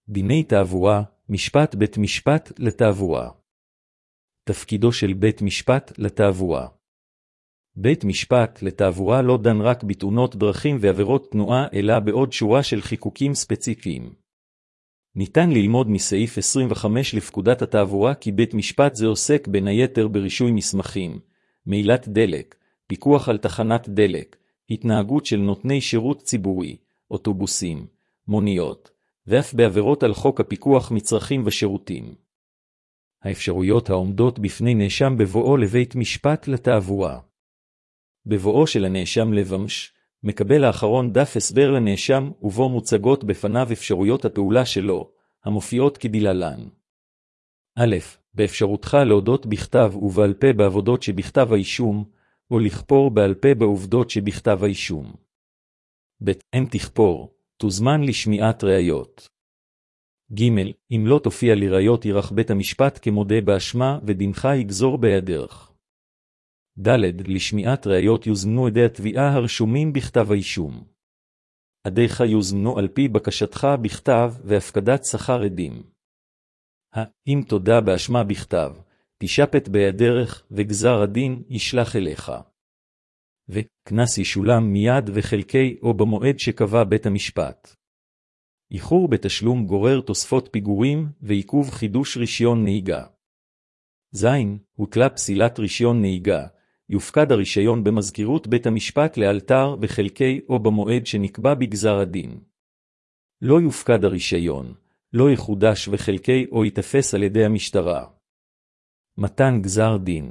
דיני תעבורה, משפט בית משפט לתעבורה. תפקידו של בית משפט לתעבורה. בית משפט לתעבורה לא דן רק בתאונות דרכים ועבירות תנועה, אלא בעוד שורה של חיקוקים ספציפיים. ניתן ללמוד מסעיף 25 לפקודת התעבורה כי בית משפט זה עוסק בין היתר ברישוי מסמכים, מעילת דלק, פיקוח על תחנת דלק, התנהגות של נותני שירות ציבורי, אוטובוסים, מוניות, ואף בעבירות על חוק הפיקוח מצרכים ושירותים. האפשרויות העומדות בפני נאשם בבואו לבית משפט לתעבורה. בבואו של הנאשם לבמש, מקבל האחרון דף הסבר לנאשם ובו מוצגות בפניו אפשרויות הפעולה שלו, המופיעות כדלהלן. א', באפשרותך להודות בכתב ובעל פה בעבודות שבכתב האישום, או לכפור בעל פה בעובדות שבכתב האישום. ב', אם תכפור, תוזמן לשמיעת ראיות. ג', אם לא תופיע לראיות ירח בית המשפט כמודה באשמה ודינך יגזור בהיעדרך. ד', לשמיעת ראיות יוזמנו עדי התביעה הרשומים בכתב האישום. עדיך יוזמנו על פי בקשתך בכתב והפקדת שכר עדים. אם תודה באשמה בכתב, תשפט בהיעדרך וגזר הדין ישלח אליך. וקנס ישולם מיד וחלקי או במועד שקבע בית המשפט. איחור בתשלום גורר תוספות פיגורים ועיכוב חידוש רישיון נהיגה. ז', הוטלה פסילת רישיון נהיגה, יופקד הרישיון במזכירות בית המשפט לאלתר וחלקי או במועד שנקבע בגזר הדין. לא יופקד הרישיון, לא יחודש וחלקי או יתפס על ידי המשטרה. מתן גזר דין.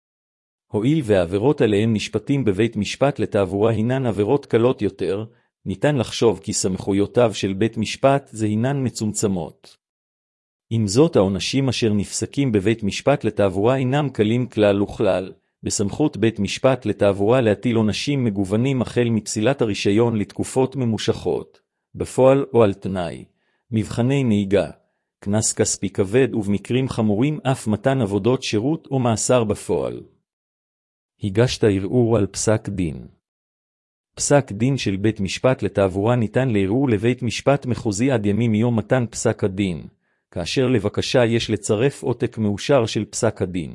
הואיל והעבירות עליהן נשפטים בבית משפט לתעבורה הינן עבירות קלות יותר, ניתן לחשוב כי סמכויותיו של בית משפט זה הינן מצומצמות. עם זאת העונשים אשר נפסקים בבית משפט לתעבורה אינם קלים כלל וכלל, בסמכות בית משפט לתעבורה להטיל עונשים מגוונים החל מפסילת הרישיון לתקופות ממושכות, בפועל או על תנאי, מבחני נהיגה, קנס כספי כבד ובמקרים חמורים אף מתן עבודות שירות או מאסר בפועל. הגשת ערעור על פסק דין. פסק דין של בית משפט לתעבורה ניתן לערעור לבית משפט מחוזי עד ימים מיום מתן פסק הדין, כאשר לבקשה יש לצרף עותק מאושר של פסק הדין.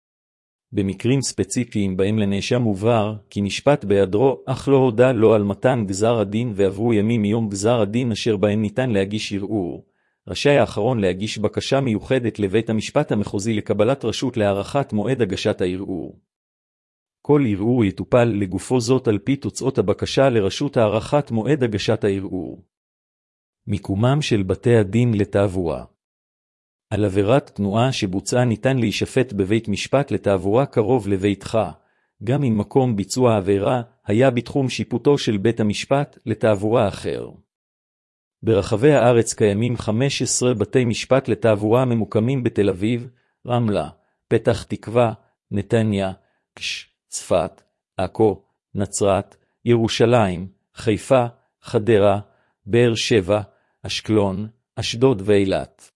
במקרים ספציפיים בהם לנאשם מובהר כי נשפט בהיעדרו אך לא הודע לו על מתן גזר הדין ועברו ימים מיום גזר הדין אשר בהם ניתן להגיש ערעור, רשאי האחרון להגיש בקשה מיוחדת לבית המשפט המחוזי לקבלת רשות להארכת מועד הגשת הערעור. כל ערעור יטופל לגופו זאת על פי תוצאות הבקשה לרשות הארכת מועד הגשת הערעור. מיקומם של בתי הדין לתעבורה. על עבירת תנועה שבוצעה ניתן להישפט בבית משפט לתעבורה קרוב לביתך, גם אם מקום ביצוע העבירה היה בתחום שיפוטו של בית המשפט לתעבורה אחר. ברחבי הארץ קיימים 15 בתי משפט לתעבורה ממוקמים בתל אביב, רמלה, פתח תקווה, נתניה, צפת, עכו, נצרת, ירושלים, חיפה, חדרה, באר שבע, אשקלון, אשדוד ואילת.